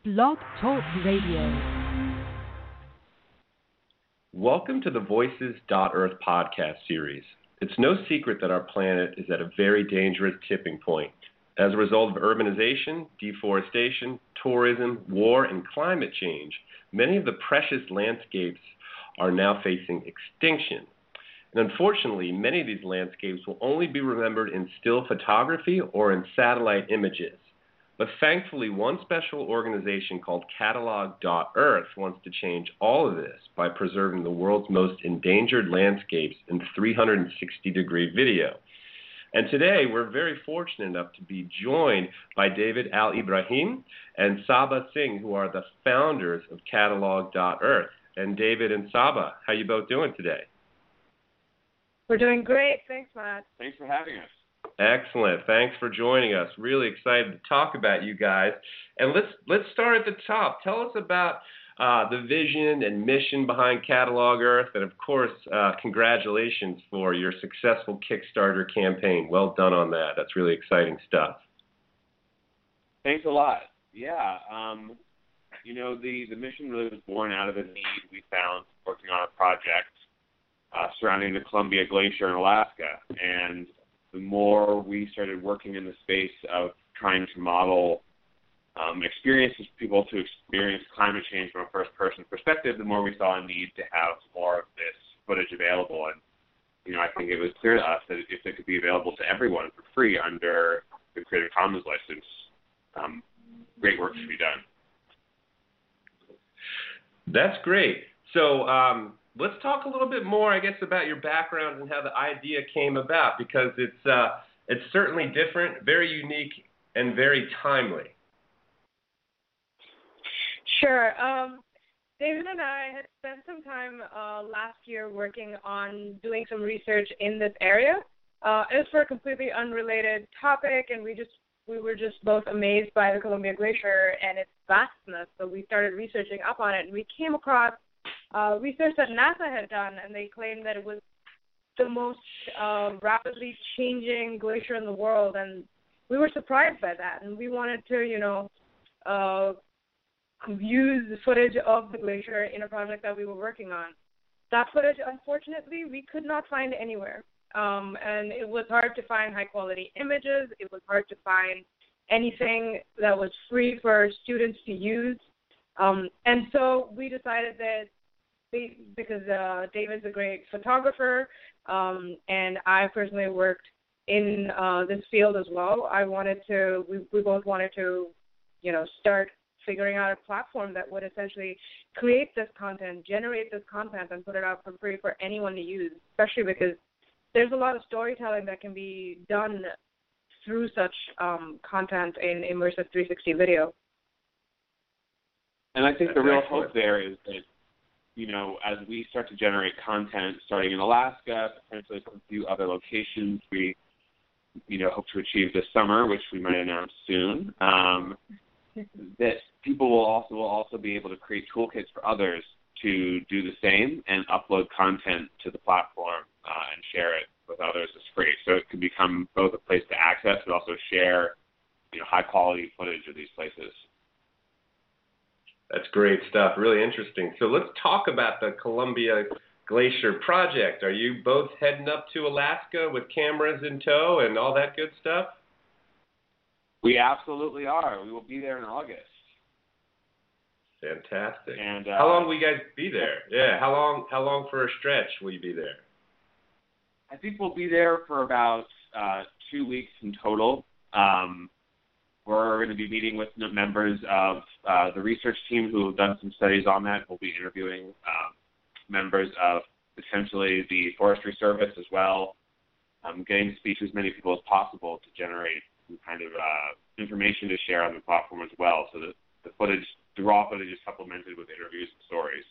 Blog Talk Radio. Welcome to the Voices.Earth podcast series. It's no secret that our planet is at a very dangerous tipping point. As a result of urbanization, deforestation, tourism, war, and climate change, many of the precious landscapes are now facing extinction. And unfortunately, many of these landscapes will only be remembered in still photography or in satellite images. But thankfully, one special organization called Catalog.Earth wants to change all of this by preserving the world's most endangered landscapes in 360-degree video. And today, we're very fortunate enough to be joined by David Al-Ibrahim and Saba Singh, who are the founders of Catalog.Earth. And David and Saba, how you both doing today? We're doing great. Thanks, Matt. Thanks for having us. Excellent. Thanks for joining us. Really excited to talk about you guys. And let's start at the top. Tell us about the vision and mission behind Catalog.Earth, and of course, congratulations for your successful Kickstarter campaign. Well done on that. That's really exciting stuff. Thanks a lot. Yeah, the mission really was born out of a need we found working on a project surrounding the Columbia Glacier in Alaska. And the more we started working in the space of trying to model experiences for people to experience climate change from a first-person perspective, the more we saw a need to have more of this footage available. And, I think it was clear to us that if it could be available to everyone for free under the Creative Commons license, great work should be done. That's great. So let's talk a little bit more, I guess, about your background and how the idea came about, because it's certainly different, very unique, and very timely. Sure. David and I had spent some time last year working on doing some research in this area. It was for a completely unrelated topic, and we were just both amazed by the Columbia Glacier and its vastness. So we started researching up on it, and we came across research that NASA had done, and they claimed that it was the most rapidly changing glacier in the world, and we were surprised by that, and we wanted to, use the footage of the glacier in a project that we were working on. That footage, unfortunately, we could not find anywhere, and it was hard to find high-quality images. It was hard to find anything that was free for students to use, and so we decided that because David's a great photographer, and I personally worked in this field as well, we both wanted to, start figuring out a platform that would essentially create this content, generate this content, and put it out for free for anyone to use, especially because there's a lot of storytelling that can be done through such content in immersive 360 video. And I think the real hope there is that, as we start to generate content starting in Alaska, potentially from a few other locations we, hope to achieve this summer, which we might announce soon, that people will also be able to create toolkits for others to do the same and upload content to the platform and share it with others as free. So it could become both a place to access but also share, high-quality footage of these places. That's great stuff. Really interesting. So let's talk about the Columbia Glacier project. Are you both heading up to Alaska with cameras in tow and all that good stuff? We absolutely are. We will be there in August. Fantastic. And how long will you guys be there? Yeah. How long for a stretch will you be there? I think we'll be there for about 2 weeks in total. We're going to be meeting with members of the research team who have done some studies on that. We'll be interviewing members of essentially the Forestry Service as well, getting to speak to as many people as possible to generate some kind of information to share on the platform as well, so that the raw footage is supplemented with interviews and stories.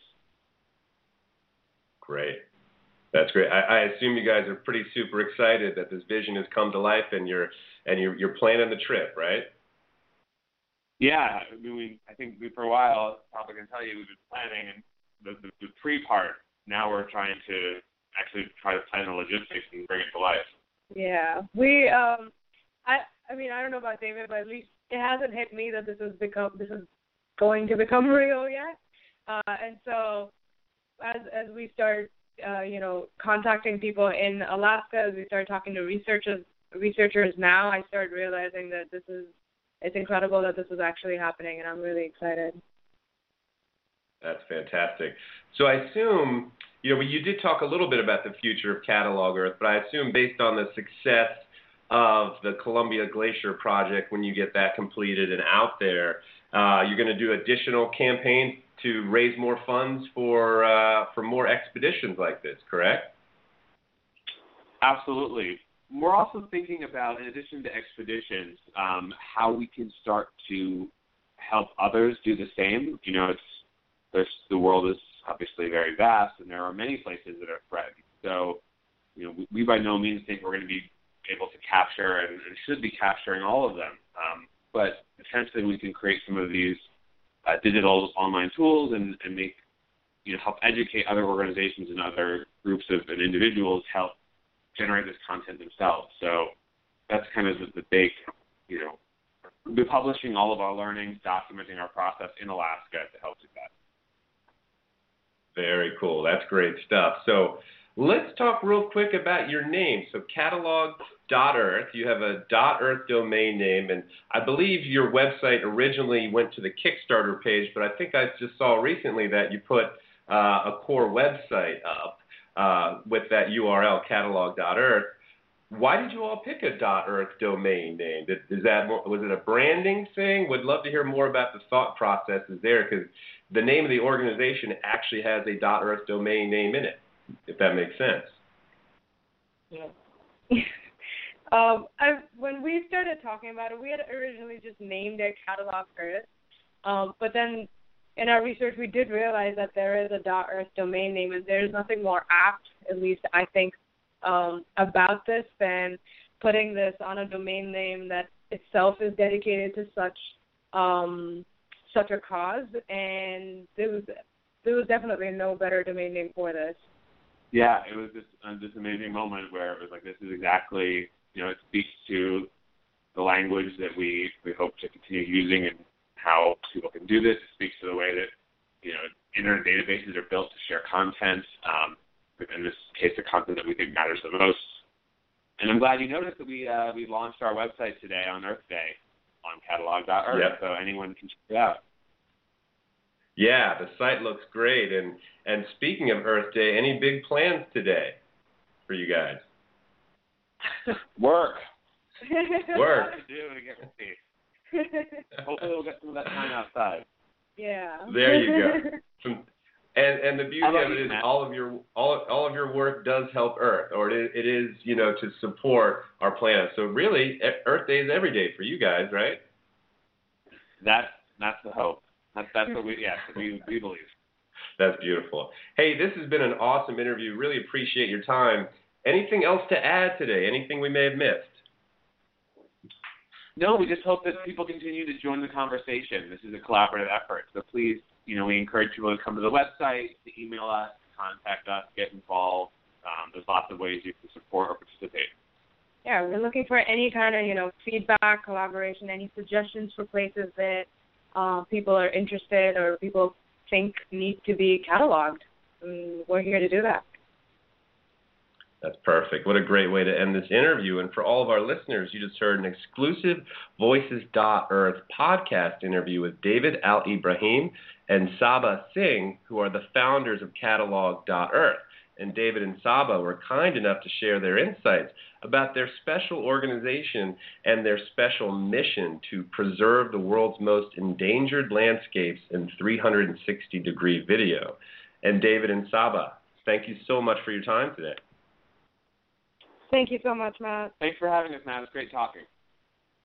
Great. That's great. I assume you guys are pretty super excited that this vision has come to life and you're planning the trip, right? Yeah, I think for a while, probably can tell you, we've been planning, and the pre-part, now we're trying to actually try to plan the logistics and bring it to life. Yeah, I don't know about David, but at least it hasn't hit me that this is going to become real yet. And so as we start, contacting people in Alaska, as we start talking to researchers now, I started realizing that it's incredible that this is actually happening, and I'm really excited. That's fantastic. So I assume, you did talk a little bit about the future of Catalog Earth, but I assume based on the success of the Columbia Glacier project, when you get that completed and out there, you're going to do additional campaigns to raise more funds for more expeditions like this, correct? Absolutely. We're also thinking about, in addition to expeditions, how we can start to help others do the same. The world is obviously very vast, and there are many places that are threatened. So, we by no means think we're going to be able to capture and should be capturing all of them. But potentially we can create some of these digital online tools and make, help educate other organizations and other groups and individuals, help generate this content themselves. So that's kind of the big, we'll be publishing all of our learnings, documenting our process in Alaska to help do that. Very cool. That's great stuff. So let's talk real quick about your name. So catalog.earth, you have a .earth domain name, and I believe your website originally went to the Kickstarter page, but I think I just saw recently that you put a core website up with that URL, catalog.earth. Why did you all pick a .earth domain name? Was it a branding thing? Would love to hear more about the thought processes there, because the name of the organization actually has a .earth domain name in it, if that makes sense. Yeah. When we started talking about it, we had originally just named it Catalog Earth. But then in our research, we did realize that there is a .earth domain name, and there's nothing more apt, at least I think, about this than putting this on a domain name that itself is dedicated to such a cause. And there was definitely no better domain name for this. Yeah, it was this amazing moment where it was like, this is exactly, it speaks to the language that we hope to continue using and how people can do this. It speaks to the way that, internet databases are built to share content, in this case, the content that we think matters the most. And I'm glad you noticed that we launched our website today on Earth Day on catalog.earth, yep. So anyone can check it out. Yeah, the site looks great. And speaking of Earth Day, any big plans today for you guys? Work. Work. To do to get ready. Hopefully we'll get some of that time outside. Yeah. There you go. And the beauty of it is all of your work does help Earth, or it is to support our planet. So really, Earth Day is every day for you guys, right? That's the hope. That's what we believe. That's beautiful. Hey, this has been an awesome interview. Really appreciate your time. Anything else to add today? Anything we may have missed? No, we just hope that people continue to join the conversation. This is a collaborative effort. So please, we encourage people to come to the website, to email us, contact us, get involved. There's lots of ways you can support or participate. Yeah, we're looking for any kind of, feedback, collaboration, any suggestions for places that people are interested or people think need to be cataloged. We're here to do that. That's perfect. What a great way to end this interview. And for all of our listeners, you just heard an exclusive Voices.Earth podcast interview with David Al-Ibrahim and Saba Singh, who are the founders of Catalog.Earth. And David and Saba were kind enough to share their insights about their special organization and their special mission to preserve the world's most endangered landscapes in 360-degree video. And David and Saba, thank you so much for your time today. Thank you so much, Matt. Thanks for having us, Matt. It's great talking.